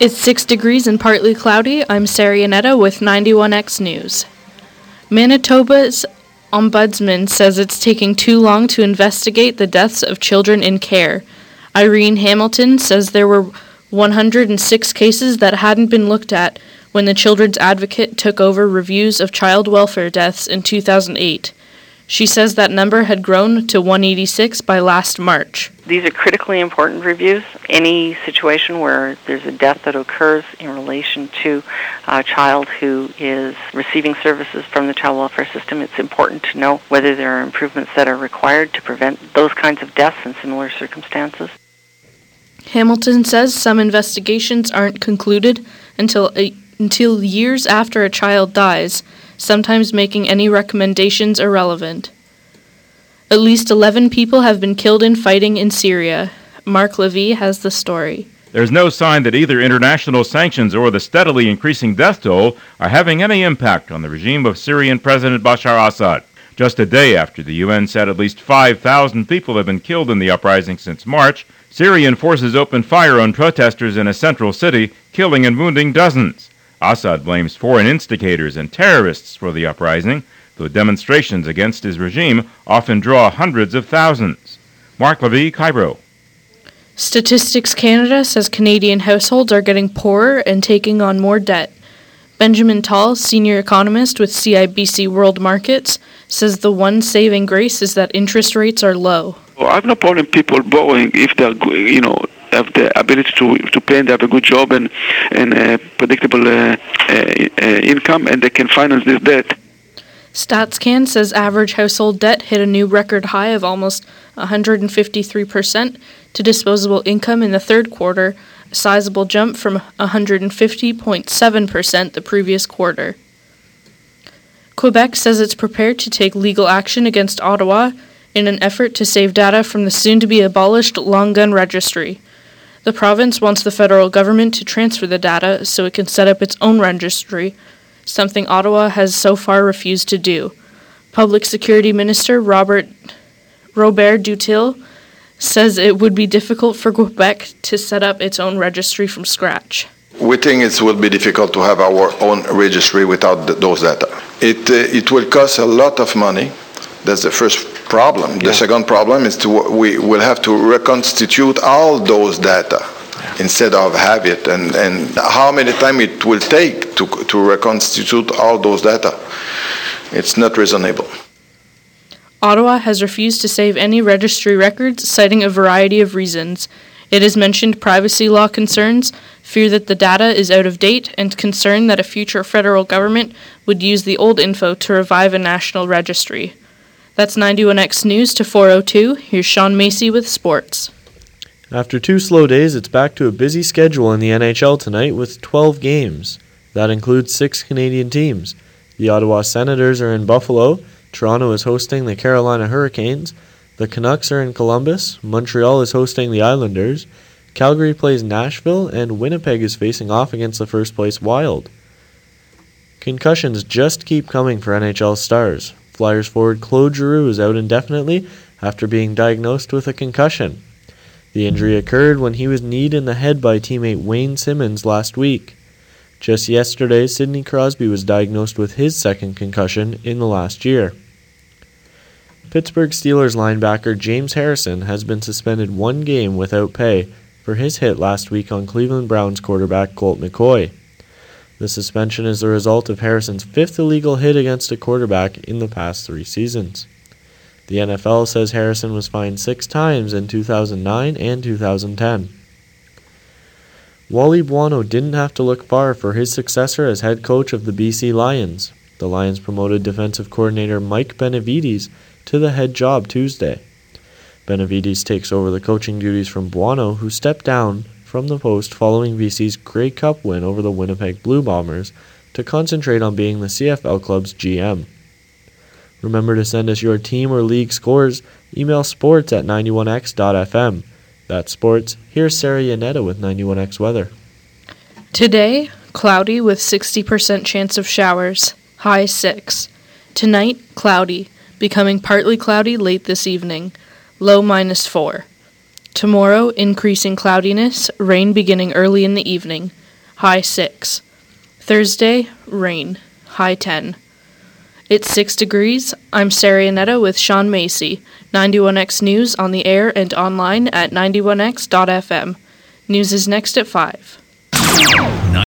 It's 6 degrees and partly cloudy. I'm Sarah Yanetta with 91X News. Manitoba's ombudsman says it's taking too long to investigate the deaths of children in care. Irene Hamilton says there were 106 cases that hadn't been looked at when the Children's Advocate took over reviews of child welfare deaths in 2008. She says that number had grown to 186 by last March. These are critically important reviews. Any situation where there's a death that occurs in relation to a child who is receiving services from the child welfare system, it's important to know whether there are improvements that are required to prevent those kinds of deaths in similar circumstances. Hamilton says some investigations aren't concluded until years after a child dies, sometimes making any recommendations irrelevant. At least 11 people have been killed in fighting in Syria. Mark Levy has the story. There's no sign that either international sanctions or the steadily increasing death toll are having any impact on the regime of Syrian President Bashar Assad. Just a day after the UN said at least 5,000 people have been killed in the uprising since March, Syrian forces opened fire on protesters in a central city, killing and wounding dozens. Assad blames foreign instigators and terrorists for the uprising, though demonstrations against his regime often draw hundreds of thousands. Mark Levy, Cairo. Statistics Canada says Canadian households are getting poorer and taking on more debt. Benjamin Tall, senior economist with CIBC World Markets, says the one saving grace is that interest rates are low. Well, I have no problem people borrowing if they're, have the ability to pay and they have a good job and predictable income, and they can finance this debt. StatsCan says average household debt hit a new record high of almost 153% to disposable income in the third quarter, a sizable jump from 150.7% the previous quarter. Quebec says it's prepared to take legal action against Ottawa in an effort to save data from the soon-to-be-abolished long gun registry. The province wants the federal government to transfer the data so it can set up its own registry, something Ottawa has so far refused to do. Public Security Minister Robert Dutil says it would be difficult for Quebec to set up its own registry from scratch. We think it will be difficult to have our own registry without those data. It will cost a lot of money. That's the first problem. The second problem is we will have to reconstitute all those data instead of have it. And how many time it will take to reconstitute all those data? It's not reasonable. Ottawa has refused to save any registry records, citing a variety of reasons. It has mentioned privacy law concerns, fear that the data is out of date, and concern that a future federal government would use the old info to revive a national registry. That's 91X News to 4:02. Here's Sean Macy with sports. After 2 slow days, it's back to a busy schedule in the NHL tonight with 12 games. That includes 6 Canadian teams. The Ottawa Senators are in Buffalo, Toronto is hosting the Carolina Hurricanes, the Canucks are in Columbus, Montreal is hosting the Islanders, Calgary plays Nashville, and Winnipeg is facing off against the first-place Wild. Concussions just keep coming for NHL stars. Flyers forward Claude Giroux is out indefinitely after being diagnosed with a concussion. The injury occurred when he was kneed in the head by teammate Wayne Simmons last week. Just yesterday, Sidney Crosby was diagnosed with his second concussion in the last year. Pittsburgh Steelers linebacker James Harrison has been suspended 1 game without pay for his hit last week on Cleveland Browns quarterback Colt McCoy. The suspension is the result of Harrison's 5th illegal hit against a quarterback in the past 3 seasons. The NFL says Harrison was fined 6 times in 2009 and 2010. Wally Buono didn't have to look far for his successor as head coach of the BC Lions. The Lions promoted defensive coordinator Mike Benavides to the head job Tuesday. Benavides takes over the coaching duties from Buono, who stepped down from the post following BC's Grey Cup win over the Winnipeg Blue Bombers to concentrate on being the CFL club's GM. Remember to send us your team or league scores. Email sports@91x.fm. That's sports. Here's Sarah Yanetta with 91X weather. Today, cloudy with 60% chance of showers, high 6. Tonight, cloudy, becoming partly cloudy late this evening, low -4. Tomorrow, increasing cloudiness, rain beginning early in the evening, high 6. Thursday, rain, high 10. It's 6 degrees. I'm Sarionetta with Sean Macy, 91X News on the air and online at 91x.fm. News is next at 5.